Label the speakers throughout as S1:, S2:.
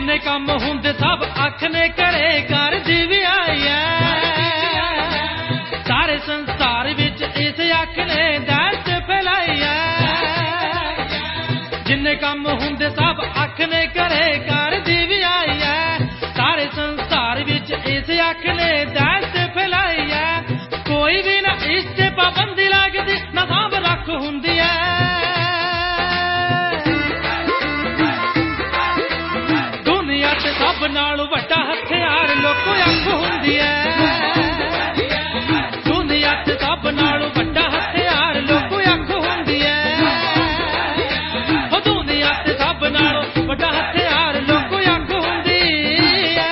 S1: जिन्ने कम हुंदे सब अख ने करे कर दी भी आई है। सारे संसार विच इस अख ने दहशत फैलाई है। जिन्ने कम हुंदे सब अख ने करे कर दी भी आई है। सारे संसार विच इस अख ने दहशत फैलाई है। कोई भी ना इस ते पाबंदी लगदी ना सांभ रख हुंदी है। सब नालों वड्डा हथियार लोको अख हुंदी है। दुनिया ते सब नालों वड्डा हथियार लोको अख हुंदी है। दुनिया ते सब नालों वड्डा हथियार लोको अख हुंदी है।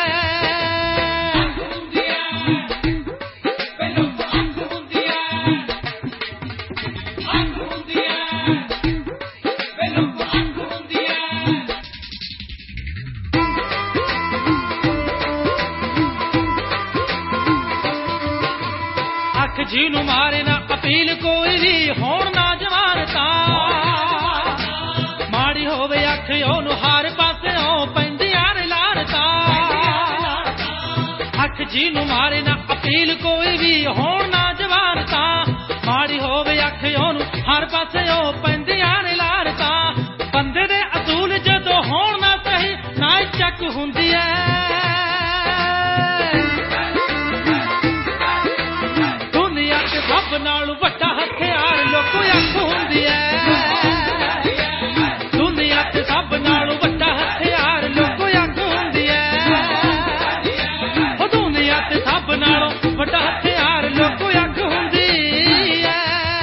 S1: जी नू मारे ना अपील कोई भी होण ना जवानता। माड़ी होवे अख ओनू हर पासेओं पैंदियां ने लानता। अख जी नू मारे ना अपील कोई भी होण ना जवानता। माड़ी होवे अख ओनू हर पासेओं पैंदियां ने लानता। बंदे दे असूल जदों होण ना सही ना चक हुंदी है। सब नालों वड्डा हथियार लोको अख हुंदी है। दुनिया ते सब नालों वड्डा हथियार लोको अख हुंदी है। दुनिया ते सब नालों वड्डा हथियार लोको अख हुंदी है।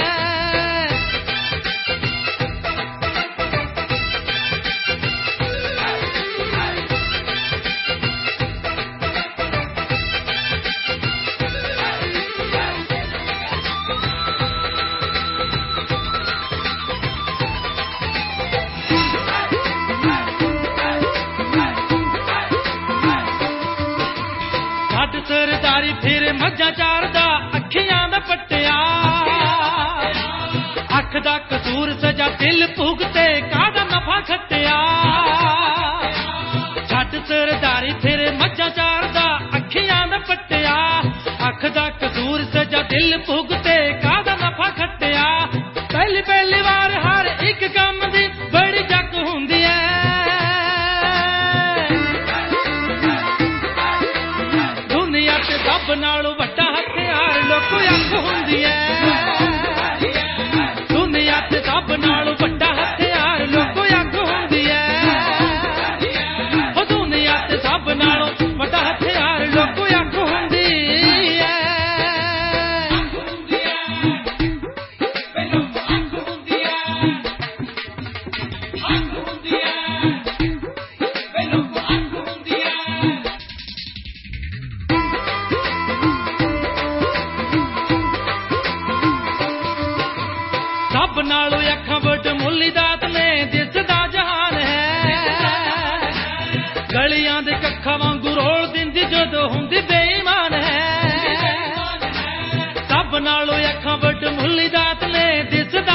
S1: सरदारी फिर मज्जा चारदा अखियां दा पट्टिया। अख दा कसूर सजा दिल भुगते कादा नफा खट्टिया। छट सरदारी फिर मज्जा चारदा अखियां दा पट्टिया। अख दा कसूर सजा दिल भुगते कादा नफा खट्टिया। पहली पहली बार हर एक काम दी बड़ी जक हुंदी है। सब नालों वड्डा हथियार लोको अख हुंदी है। दुनिया ते सब नालों वड्डा हथियार लोको अख हुंदी है। दुनिया ते सब नालों वड्डा हथियार लोको अख हुंदी है। सब नालों अखां वड मुल्ली दात ने दिसदा जहान है। गलियां दे कक्खां वांगू रोल दिंदी जदों हुंदी बेईमान है। सब नालों अखां वड मुल्ली दात ने दिसदा